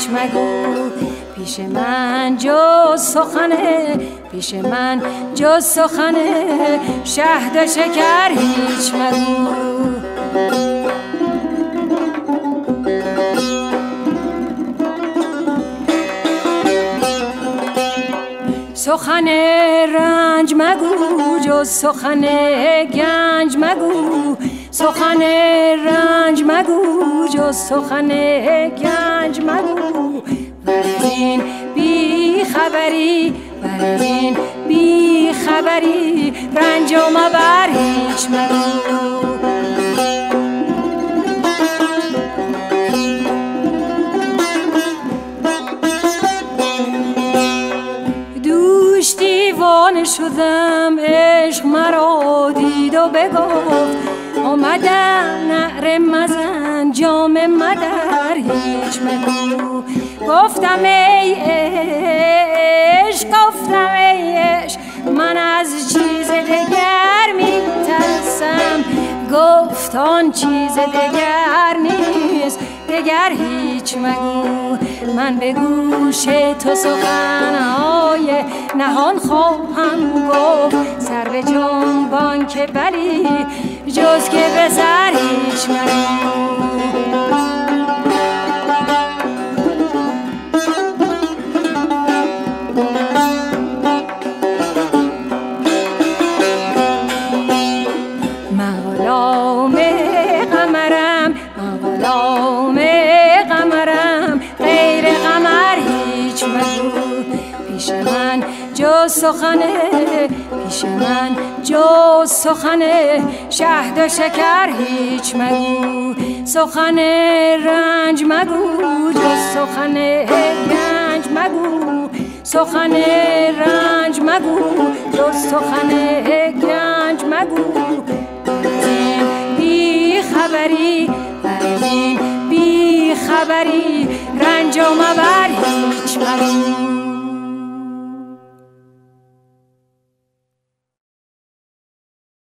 هیچ مگو. پیش من جز سخنه، پیش من جز سخنه، شهد و شکر هیچ مگو. سخن رنج مگو جز سخن گنج مگو. سخن رنج مگو جز سخن گنج مگو. ورزین بی خبری، ورزین بی خبری، رنج و مبر هیچ مگو. دیوانه شدم عشق مرا دید و بگفت، آمدم نعره مزن جام مدر هیچ مگو. گفتم ای عشق، گفتم ای عشق، من از چیز دگر میترسم. گفت آن چیز دگر نیست، دگر هیچ مگو. من به گوش تو سخنهای نهان خواهم گفت، سر به جنبان که بلی جز که به سر هیچ مگو. سخنه پیش من جز سخنه، شهد و شکر هیچ مگو. سخن رنج مگو جز سخن گنج مگو. سخن رنج مگو جز سخن گنج مگو. ورزین بی خبری، ورزین بی خبری، رنج و مبر هیچ مگو.